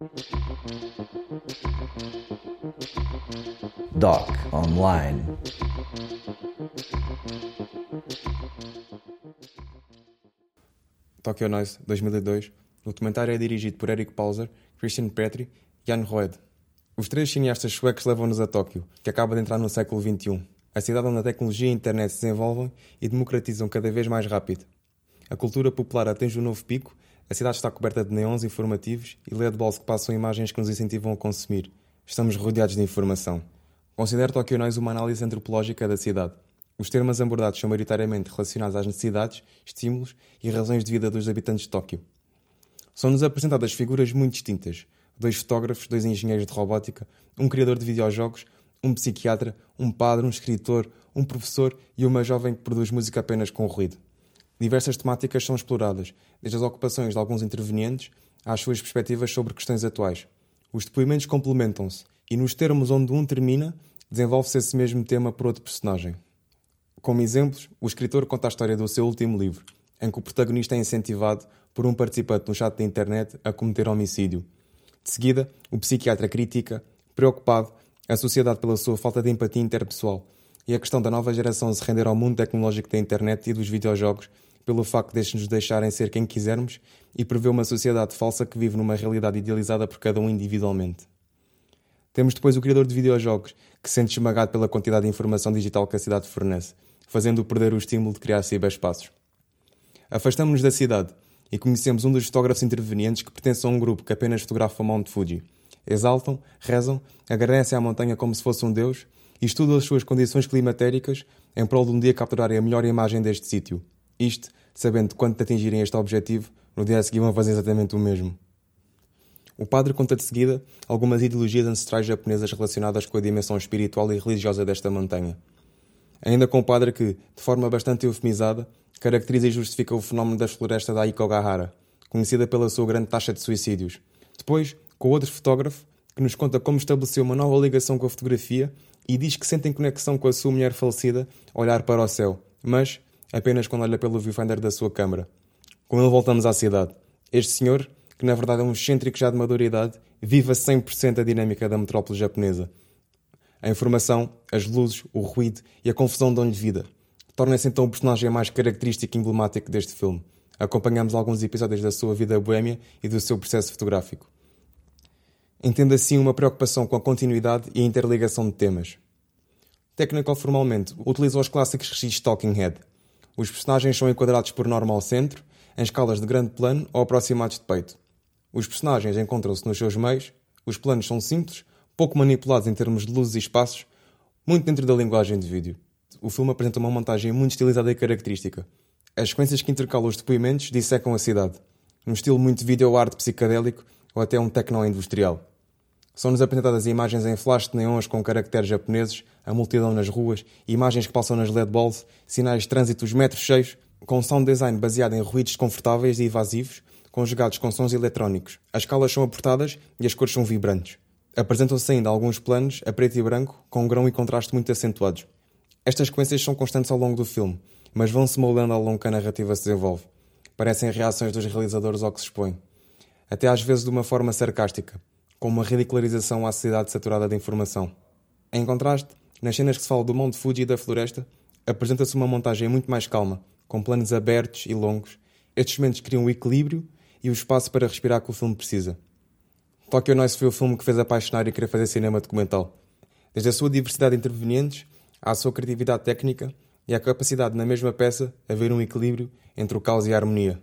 Doc Online. Tokyo Noise, 2002. O documentário é dirigido por Eric Pauser, Christian Petri e Jan Roed. Os três cineastas suecos levam-nos a Tóquio, que acaba de entrar no século XXI. A cidade onde a tecnologia e a internet se desenvolvem e democratizam cada vez mais rápido. A cultura popular atinge um novo pico, a cidade está coberta de neons informativos e LED balls que passam imagens que nos incentivam a consumir. Estamos rodeados de informação. Considero Tokyo Noise uma análise antropológica da cidade. Os temas abordados são maioritariamente relacionados às necessidades, estímulos e razões de vida dos habitantes de Tóquio. São-nos apresentadas figuras muito distintas. 2 fotógrafos, 2 engenheiros de robótica, um criador de videojogos, um psiquiatra, um padre, um escritor, um professor e uma jovem que produz música apenas com ruído. Diversas temáticas são exploradas, desde as ocupações de alguns intervenientes às suas perspectivas sobre questões atuais. Os depoimentos complementam-se e, nos termos onde um termina, desenvolve-se esse mesmo tema por outro personagem. Como exemplos, o escritor conta a história do seu último livro, em que o protagonista é incentivado por um participante no chat da internet a cometer homicídio. De seguida, o psiquiatra critica, preocupado, a sociedade pela sua falta de empatia interpessoal e a questão da nova geração se render ao mundo tecnológico da internet e dos videojogos pelo facto de nos deixarem ser quem quisermos e prevê uma sociedade falsa que vive numa realidade idealizada por cada um individualmente. Temos depois o criador de videojogos, que se sente esmagado pela quantidade de informação digital que a cidade fornece, fazendo-o perder o estímulo de criar ciberespaços. Afastamos-nos da cidade e conhecemos um dos fotógrafos intervenientes que pertence a um grupo que apenas fotografa o Monte Fuji. Exaltam, rezam, agradecem à montanha como se fosse um deus e estudam as suas condições climatéricas em prol de um dia capturarem a melhor imagem deste sítio. Isto, sabendo que quando atingirem este objetivo, no dia a seguir vão fazer exatamente o mesmo. O padre conta de seguida algumas ideologias ancestrais japonesas relacionadas com a dimensão espiritual e religiosa desta montanha. Ainda com o padre que, de forma bastante eufemizada, caracteriza e justifica o fenómeno das florestas da Aokigahara, conhecida pela sua grande taxa de suicídios. Depois, com outro fotógrafo, que nos conta como estabeleceu uma nova ligação com a fotografia e diz que sente em conexão com a sua mulher falecida olhar para o céu, mas apenas quando olha pelo viewfinder da sua câmara. Com ele voltamos à cidade. Este senhor, que na verdade é um excêntrico já de maioridade, vive a 100% a dinâmica da metrópole japonesa. A informação, as luzes, o ruído e a confusão dão-lhe vida. Torna-se então o personagem mais característico e emblemático deste filme. Acompanhamos alguns episódios da sua vida boêmia e do seu processo fotográfico. Entende assim uma preocupação com a continuidade e a interligação de temas. Técnico-formalmente, utiliza os clássicos registros Talking Head. Os personagens são enquadrados por norma ao centro, em escalas de grande plano ou aproximados de peito. Os personagens encontram-se nos seus meios, os planos são simples, pouco manipulados em termos de luzes e espaços, muito dentro da linguagem de vídeo. O filme apresenta uma montagem muito estilizada e característica. As sequências que intercalam os depoimentos dissecam a cidade, num estilo muito vídeo arte psicadélico ou até um techno-industrial. São-nos apresentadas imagens em flash de neons com caracteres japoneses, a multidão nas ruas, imagens que passam nas LED balls, sinais de trânsito os metros cheios, com sound design baseado em ruídos desconfortáveis e evasivos, conjugados com sons eletrónicos. As escalas são apertadas e as cores são vibrantes. Apresentam-se ainda alguns planos a preto e branco, com grão e contraste muito acentuados. Estas sequências são constantes ao longo do filme, mas vão-se moldando ao longo que a narrativa se desenvolve. Parecem reações dos realizadores ao que se expõe. Até às vezes de uma forma sarcástica, com uma ridicularização à sociedade saturada de informação. Em contraste, nas cenas que se fala do Monte Fuji e da floresta, apresenta-se uma montagem muito mais calma, com planos abertos e longos. Estes momentos criam o equilíbrio e o espaço para respirar que o filme precisa. Tokyo Noise foi o filme que fez apaixonar e querer fazer cinema documental. Desde a sua diversidade de intervenientes, à sua criatividade técnica e à capacidade na mesma peça de haver um equilíbrio entre o caos e a harmonia.